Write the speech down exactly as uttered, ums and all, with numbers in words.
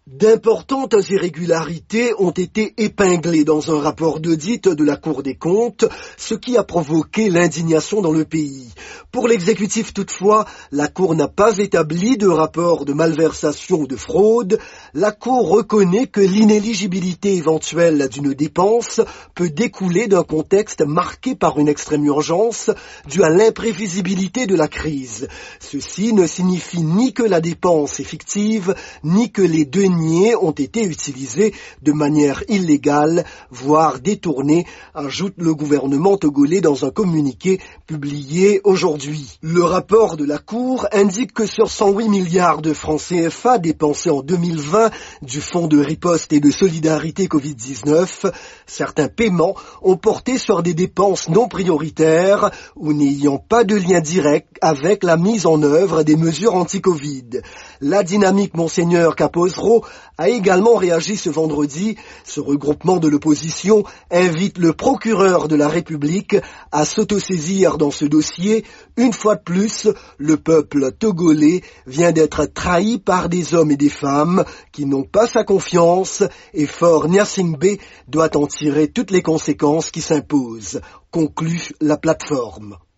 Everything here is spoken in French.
D'importantes irrégularités ont été épinglées dans un rapport d'audit de la Cour des comptes, ce qui a provoqué l'indignation dans le pays. Pour l'exécutif toutefois, la Cour n'a pas établi de rapport de malversation ou de fraude. La Cour reconnaît que l'inéligibilité éventuelle d'une dépense peut découler d'un contexte marqué par une extrême urgence due à l'imprévisibilité de la crise. Ceci ne signifie ni que la dépense est fictive, ni que les deniers ont été utilisés de manière illégale, voire détournée, ajoute le gouvernement togolais dans un communiqué publié aujourd'hui. Le rapport de la Cour indique que sur cent huit milliards de francs C F A dépensés en deux mille vingt du Fonds de riposte et de solidarité covid dix-neuf, certains paiements ont porté sur des dépenses non prioritaires ou n'ayant pas de lien direct avec la mise en œuvre des mesures anti-Covid. La dynamique Monseigneur Capozro a également réagi ce vendredi. Ce regroupement de l'opposition invite le procureur de la République à s'autosaisir dans ce dossier. Une fois de plus, le peuple togolais vient d'être trahi par des hommes et des femmes qui n'ont pas sa confiance et Faure Gnassingbé doit en tirer toutes les conséquences qui s'imposent, conclut la plateforme.